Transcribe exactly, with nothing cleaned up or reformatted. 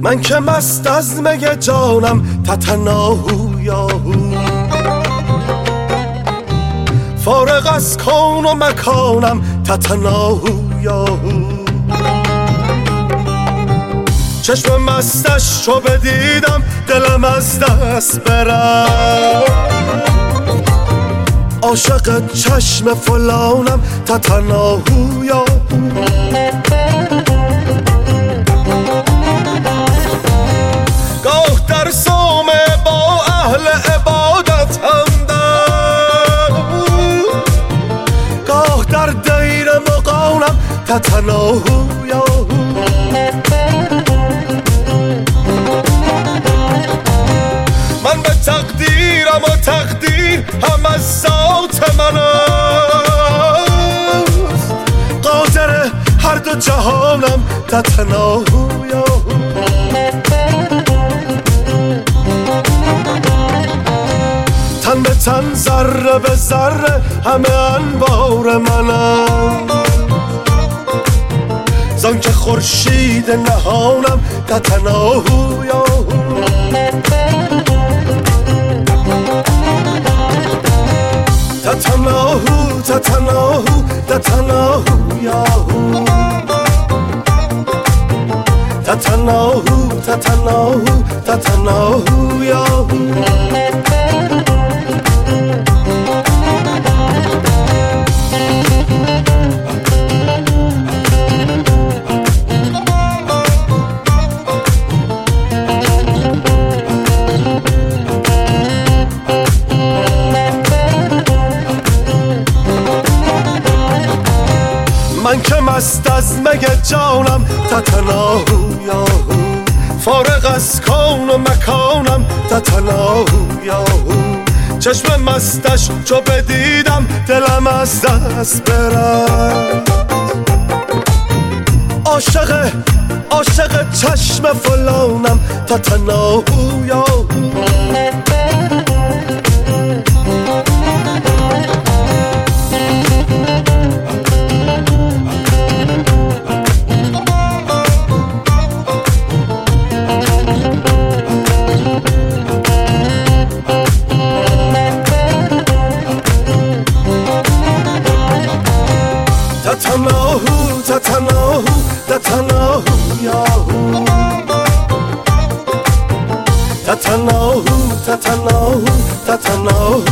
من که مست از می جانم تتناهو یاهو، فارغ از کون و مکانم تتناهو یاهو. چشم مستش رو بدیدم دلم از دست برم، عاشق چشم فلانم تتناهو یاهو. گاه در صومعه با اهل عبادت همدم، گاه در دیر مغانم تتناهو یاهو. من به تقدیرم و تقدیر هم از ذات من است، قادر هر دو جهانم تتناهو یاهو. تن به تن ذره به ذره همه انوار منم، زان که خورشید نهانم تتناهو یاهو. تتناهو تتناهو تتناهو یاهو، تتناهو تتناهو تتناهو یاهو. من که مست از می جانم تتناهو یاهو، فارغ از کون و مکانم تتناهو یاهو. چشم مستش چو بدیدم دلم از دست برم، عاشق عاشق چشم فلانم تتناهو یاهو. تتناهو تتناهو تتناهو یاهو، تتناهو تتناهو تتناهو